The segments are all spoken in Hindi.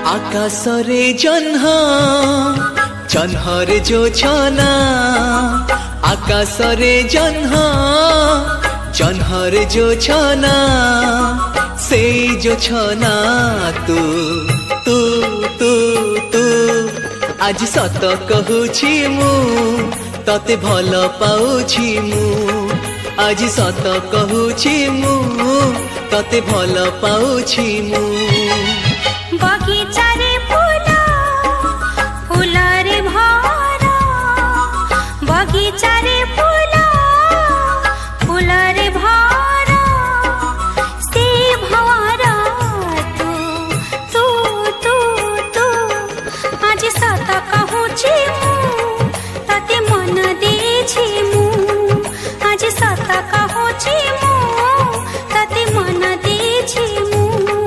आकाशरे जह्न जह्नरे जोछना आकाशरे जह्न जह्नरे जोछना से जोछना तू तू तू तू आज सत कहूछि मु तते भल पाउछि मु आज सत कहूछि मु तते भल पाउछि मु बगीचारे फूला फूलरे भरा बगीचारे फूला फूलरे भरा से भरा तू तू तू तू आज सत कहूछि मु तते मन देछि मु आज सत कहूछि मु तते मन देछि मु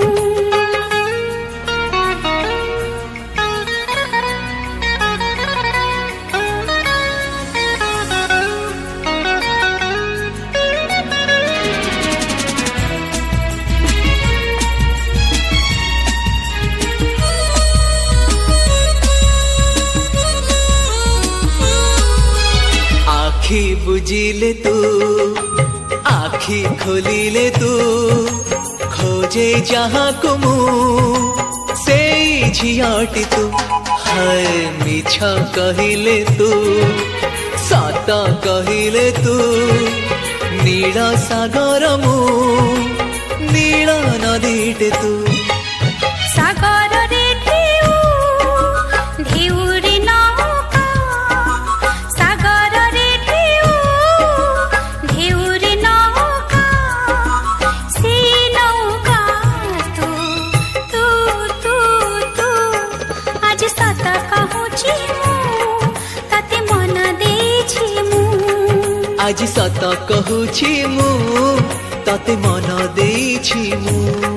आखी बुझिले तू आखी खोलिले तू खोजे जहाँ को मु से झियाटी तू हाय मिछ कहिले तू सत कहिले तू नील सागर मु नील नदीटे तू सागर रे ढेउ ढेउरी नौका सागर रे ढेउ ढेउरी नौका से नौका तू तू तू तू आज सत कहूछि मु तते मन देछि मु आज सत कहूछि मु तते मन देछि मु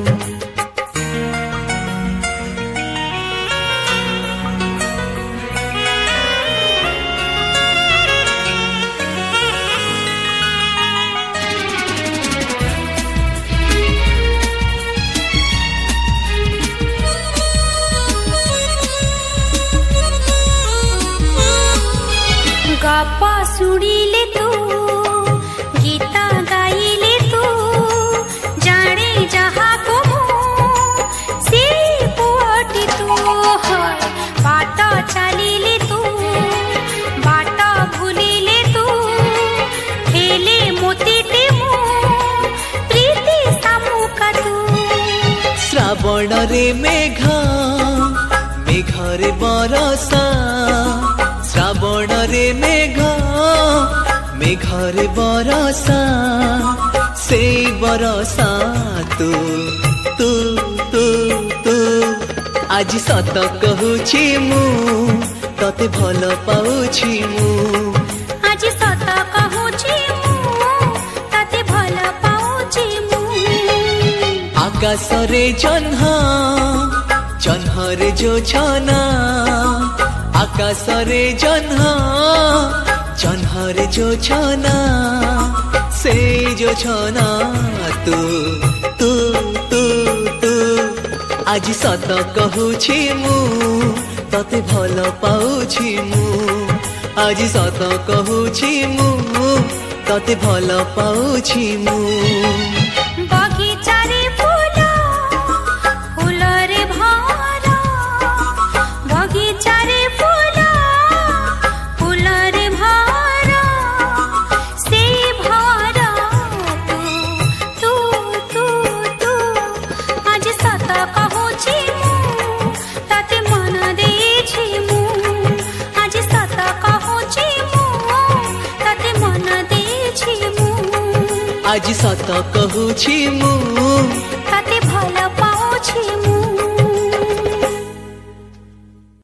गप्पा सुनिले तू गीत गाइले तू जाने जहाँ को से पुअटी तू हर बाट चलिले तू बाट भूलिले तू खेले मोतीटे मु प्रीति सामुका तू श्रावण रे मेघा मेघरे बरसा श्रावण रे मेघा मेघरे बरसा से बरसा तू तू तू तू आज सत कहूछि मु तते भल पाउछि मु आज सत कहूछि मु तते भल पाउछि मु आकाशरे जह्न जह्नरे जोछना आकाशरे जह्न जह्नरे जोछना से जोछना तू तू तू तू आज सत कहूछि मु तते भल पाउछि मु आज सत कहूछि मु तते भल पाउछि मु बगीचारे फूला फूलरे भरा बगीचारे फूला फूलरे भरा से भरा तू तू तू तू आज सत कहूछि मु तते मन देछि मु आज सत कहूछि मु तते मन देछि मु आज सत कहूछि मु